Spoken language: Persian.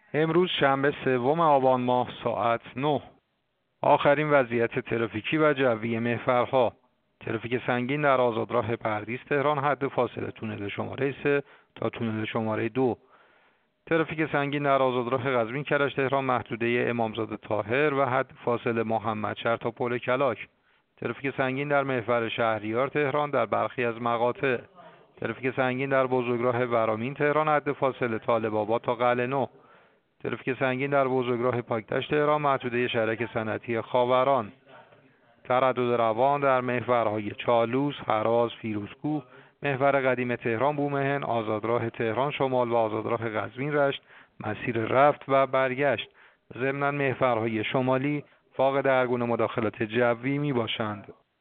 امروز شنبه 3 آبان ماه ساعت 9. آخرین وضعیت ترافیکی و جوی محورها. ترافیک سنگین در آزادراه پردیس تهران حد فاصله تونل شماره 3 تا تونل شماره 2. ترافیک سنگین در آزادراه قزوین کرج تهران محدوده امامزاده طاهر و حد فاصله محمدشهر تا پل کلاک. ترافیک سنگین در محور شهریار تهران در برخی از مقاطع. ترافیک سنگین در بزرگراه ورامین تهران حد فاصله طالب‌آباد تا قلعه نو. ترافیک سنگین در بزرگراه پاکدشت تهران محدوده شرک صنعتی خاوران. تردد روان در محورهای چالوس، هراز، فیروزکوه، محور قدیم تهران بومهن، آزادراه تهران شمال و آزادراه قزوین رشت مسیر رفت و برگشت. ضمناً محورهای شمالی فاقد هرگونه مداخلات جوی می باشند.